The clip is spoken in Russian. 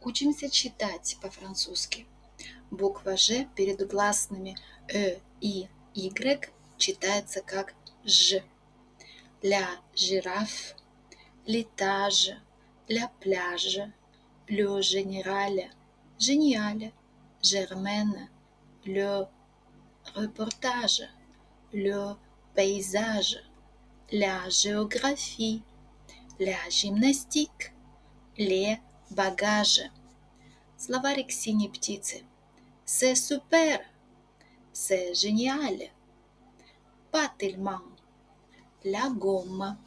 Учимся читать по-французски. Буква «Ж» перед гласными «Э», «И», «Y» читается как «Ж». Ля жираф, l'étage, la plage, le général, génial, Germaine, le reportage, le paysage, la géographie, la gymnastique, les bagages. Словарик синей птицы. C'est super, c'est génial. Pas tellement. La gomme.